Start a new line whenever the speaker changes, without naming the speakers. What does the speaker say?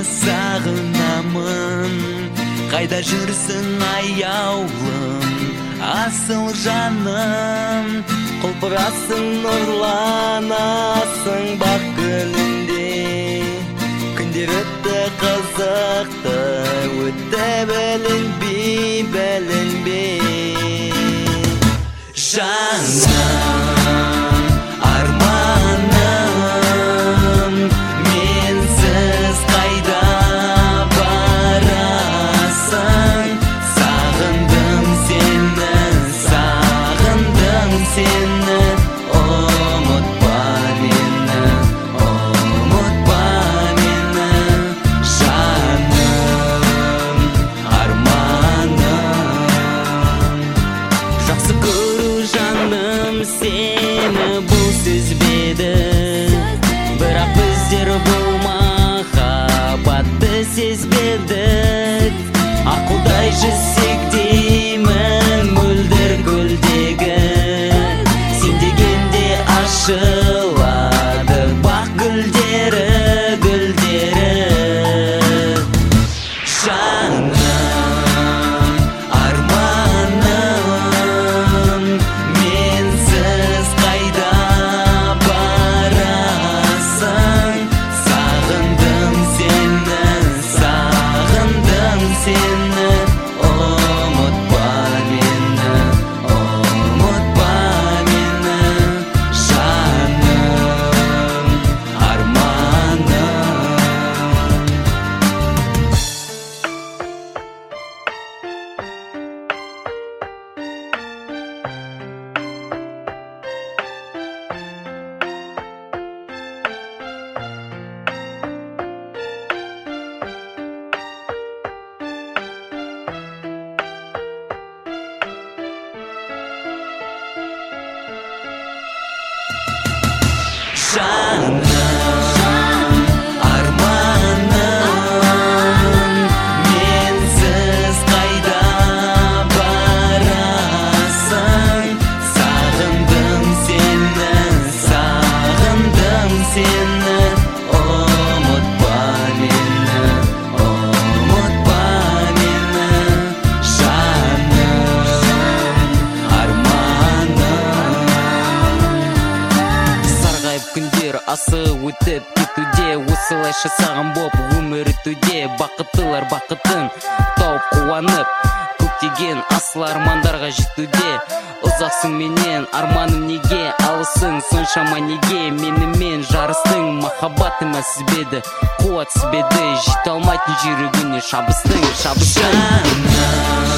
сағынамын. Қайда жүрсің аяулым, асыл жаным? Құлпырасың, нұрланасың бақ гүлінде. Күндер өтті қызықты, өтті білінбей. Жаным, арманым, менсіз қайда барасың? Сағындым сені, ұмытпа мені, жаным, арманым. Жақсы көру жаным сені бұл сезбеді, бірақ біздер бұл махаббатты сезбедік. Ақылдай жүзсек деймін мөлдір гүлдегі, сен дегенде ашылады бақ гүлдері. Жаным, арманым, менсіз қайда барасың? Сағындым сені, ұмытпа мені, жаным, арманым. Жаным, арманым, менсіз қайда барасың? Сағындым сені, ұмытпа мені, жаным, арманым. Сарғайып күндер асығып өтіп кетуде, осылайша саған боп өмір өтуде. Бақыттылар бақытын тауып қуанып, көптеген асыл армандарға жетуде. Ұзақсың менен, арманым неге алысың соншама неге? Менімен жарыстың, махаббатыма сізбеді, қуат сізбеді, жете алмайтын жүрегіне шабыстың. Жаным,